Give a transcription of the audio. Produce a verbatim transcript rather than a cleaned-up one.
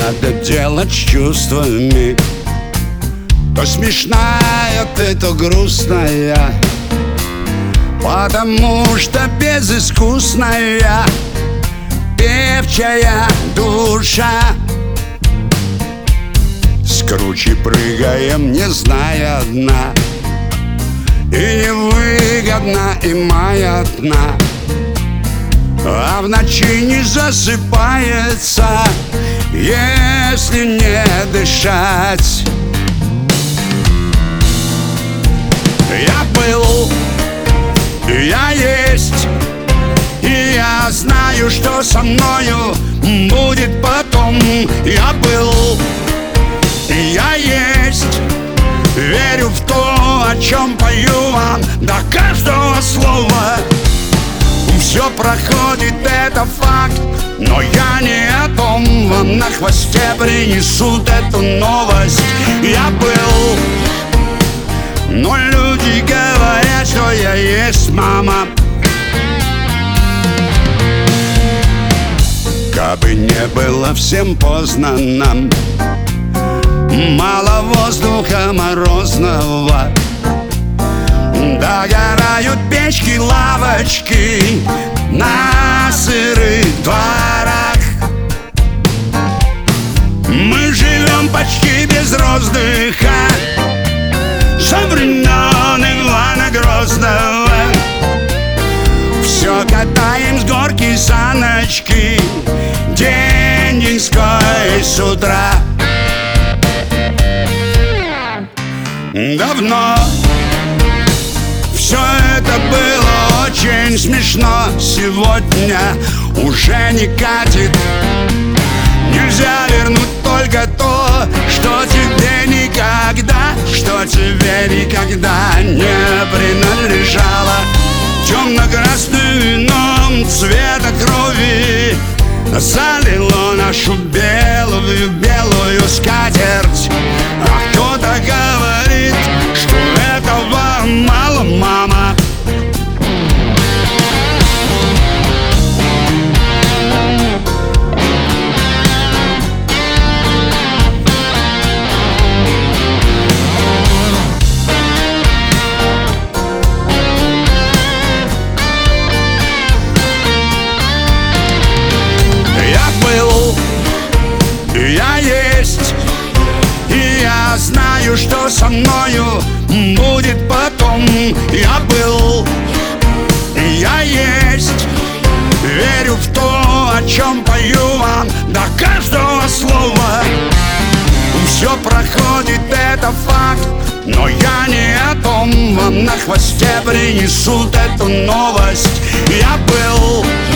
надо делать с чувствами. То смешная ты, то грустная, потому что безыскусная певчая душа. С кручи прыгаем, не зная дна, и невыгодна и маятна, а в ночи не засыпается, если не дышать. Я был, я есть, и я знаю, что со мною будет потом. Я был, я есть, верю в то, о чем пою вам до каждого слова. Все проходит, это факт, но я не о том. Вам на хвосте принесут эту новость. Я был, но люди говорят, что я есть мама. Кабы не было всем поздно нам, мало воздуха морозного, догорают печки, лавочки на сырых дворах. Мы живем почти без роздыха со времен Ивана Грозного. Все катаем с горки саночки день деньской с утра. Давно все это было очень смешно. Сегодня уже не катит. Нельзя вернуть только то, что тебе никогда, что тебе никогда не принадлежало. Темно-красным вином цвета крови залило нашу белую, белую скатерть. А кто-то говорит, что этого мало, мама. Я есть, и я знаю, что со мною будет потом. Я был, я есть, верю в то, о чем пою вам до каждого слова. Все проходит, это факт, но я не о том. Вам на хвосте принесут эту новость. Я был,